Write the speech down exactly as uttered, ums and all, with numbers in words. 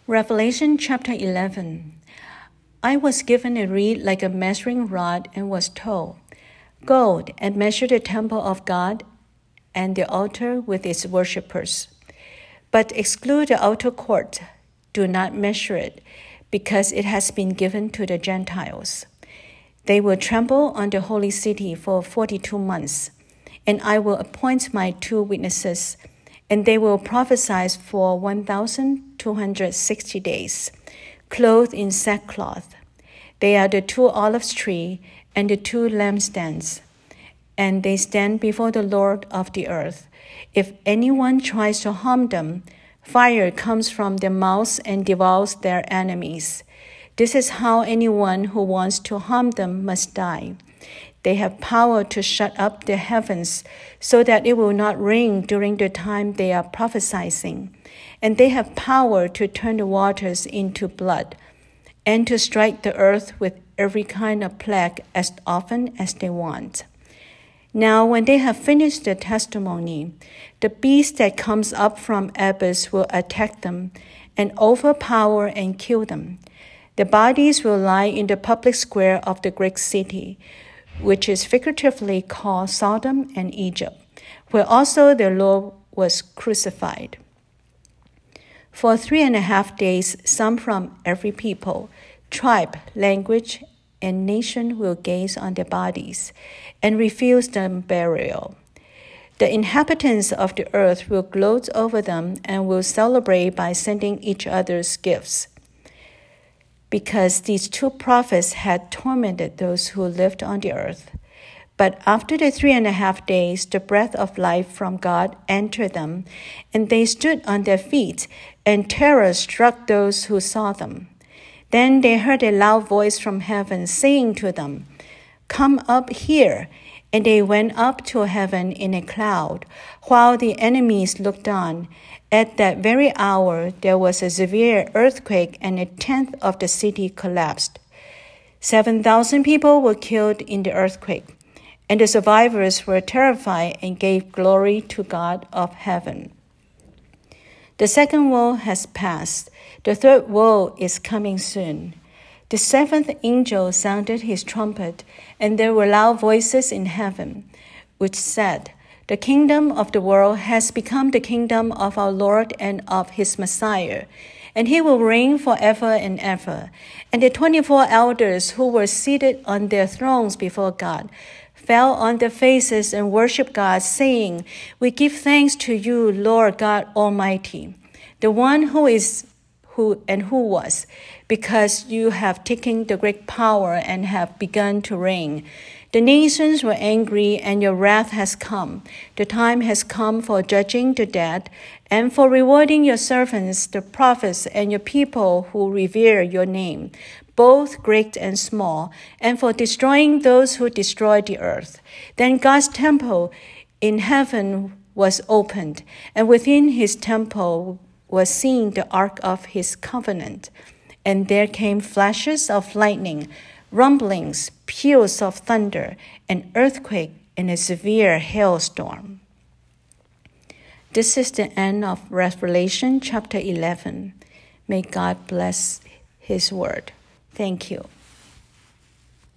Revelation chapter eleven. I was given a reed like a measuring rod and was told, Go and measure the temple of God and the altar with its worshippers. But exclude the outer court. Do not measure it, because it has been given to the Gentiles. They will trample on the holy city for forty-two months, and I will appoint my two witnesses, and they will prophesy for one thousand two hundred sixty days, clothed in sackcloth. They are the two olive trees and the two lampstands, and they stand before the Lord of the earth. If anyone tries to harm them, fire comes from their mouths and devours their enemies. This is how anyone who wants to harm them must die. They have power to shut up the heavens so that it will not rain during the time they are prophesying. And they have power to turn the waters into blood and to strike the earth with every kind of plague as often as they want. Now, when they have finished their testimony, the beast that comes up from abyss will attack them and overpower and kill them. The bodies will lie in the public square of the great city, which is figuratively called Sodom and Egypt, where also the Lord was crucified. For three and a half days, some from every people, tribe, language, and nation will gaze on their bodies and refuse them burial. The inhabitants of the earth will gloat over them and will celebrate by sending each other's gifts, because these two prophets had tormented those who lived on the earth. But after the three and a half days, the breath of life from God entered them, and they stood on their feet, and terror struck those who saw them. Then they heard a loud voice from heaven saying to them, Come up here. And they went up to heaven in a cloud, while the enemies looked on. At that very hour, there was a severe earthquake, and a tenth of the city collapsed. Seven thousand people were killed in the earthquake, and the survivors were terrified and gave glory to God of heaven. The second woe has passed. The third woe is coming soon. The seventh angel sounded his trumpet, and there were loud voices in heaven, which said, The kingdom of the world has become the kingdom of our Lord and of his Messiah, and he will reign forever and ever. And the twenty-four elders who were seated on their thrones before God fell on their faces and worshiped God, saying, We give thanks to you, Lord God Almighty, the one who is who and who was, because you have taken the great power and have begun to reign. The nations were angry, and your wrath has come. The time has come for judging the dead, and for rewarding your servants, the prophets, and your people who revere your name, both great and small, and for destroying those who destroy the earth. Then God's temple in heaven was opened, and within his temple was seen the ark of his covenant. And there came flashes of lightning, rumblings, peals of thunder, an earthquake, and a severe hailstorm. This is the end of Revelation chapter eleven. May God bless his word. Thank you.